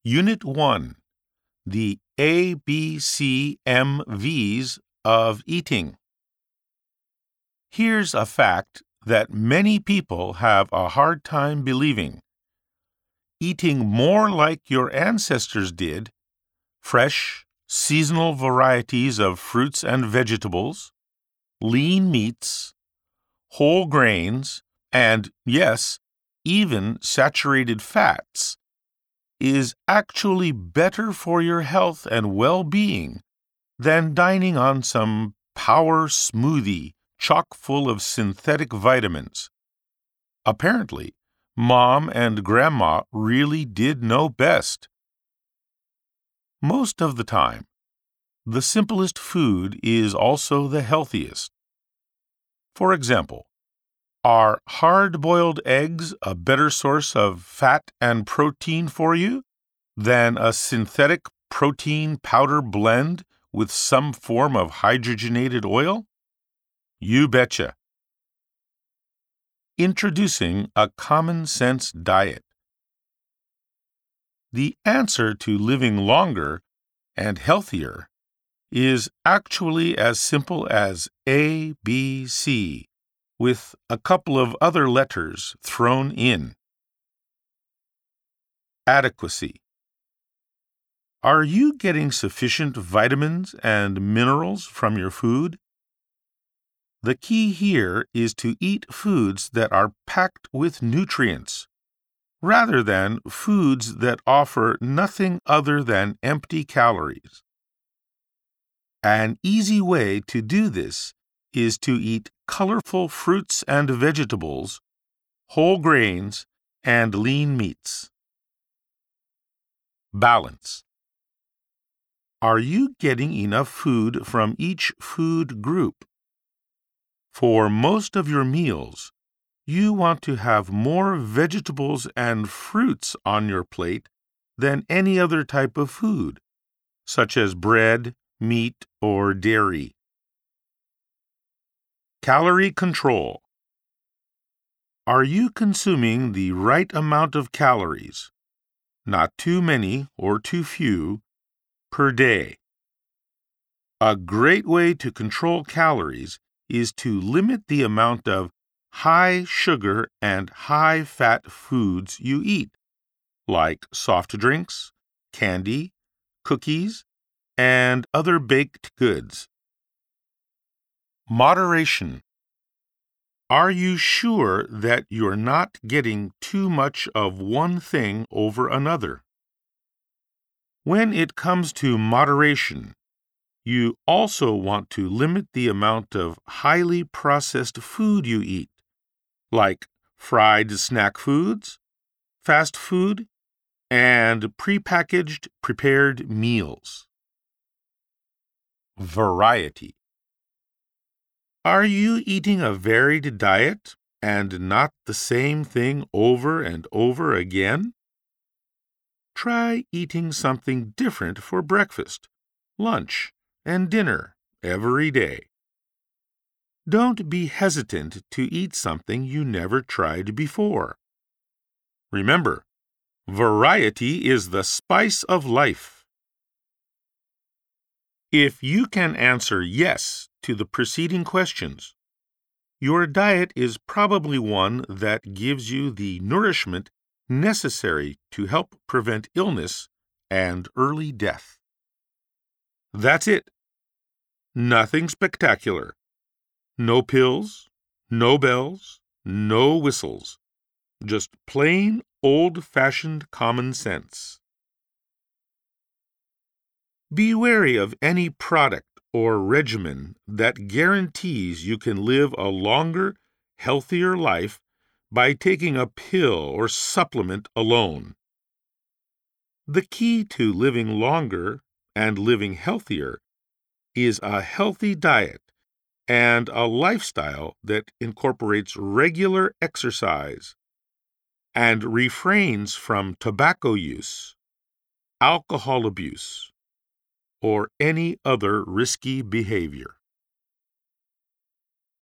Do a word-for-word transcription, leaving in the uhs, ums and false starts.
Unit one. The A B C M Vs of eating. Here's a fact that many people have a hard time believing. Eating more like your ancestors did, fresh, seasonal varieties of fruits and vegetables, lean meats, whole grains, and, yes, even saturated fats, is actually better for your health and well-being than dining on some power smoothie chock full of synthetic vitamins. Apparently, Mom and Grandma really did know best. Most of the time, the simplest food is also the healthiest. For example, are hard-boiled eggs a better source of fat and protein for you than a synthetic protein powder blend with some form of hydrogenated oil? You betcha. Introducing a common-sense diet. The answer to living longer and healthier is actually as simple as A B C, with a couple of other letters thrown in. Adequacy. Are you getting sufficient vitamins and minerals from your food? The key here is to eat foods that are packed with nutrients, rather than foods that offer nothing other than empty calories. An easy way to do this is to eat colorful fruits and vegetables, whole grains, and lean meats. Balance. Are you getting enough food from each food group? For most of your meals, you want to have more vegetables and fruits on your plate than any other type of food, such as bread, meat, or dairy. Calorie control. Are you consuming the right amount of calories, not too many or too few, per day? A great way to control calories is to limit the amount of high sugar and high fat foods you eat, like soft drinks, candy, cookies, and other baked goods. Moderation. Are you sure that you're not getting too much of one thing over another? When it comes to moderation, you also want to limit the amount of highly processed food you eat, like fried snack foods, fast food, and prepackaged prepared meals. Variety. Are you eating a varied diet and not the same thing over and over again? Try eating something different for breakfast, lunch, and dinner every day. Don't be hesitant to eat something you never tried before. Remember, variety is the spice of life. If you can answer yes to the preceding questions, your diet is probably one that gives you the nourishment necessary to help prevent illness and early death. That's it. Nothing spectacular. No pills, no bells, no whistles. Just plain old-fashioned common sense. Be wary of any product or regimen that guarantees you can live a longer, healthier life by taking a pill or supplement alone. The key to living longer and living healthier is a healthy diet and a lifestyle that incorporates regular exercise and refrains from tobacco use, alcohol abuse, or any other risky behavior.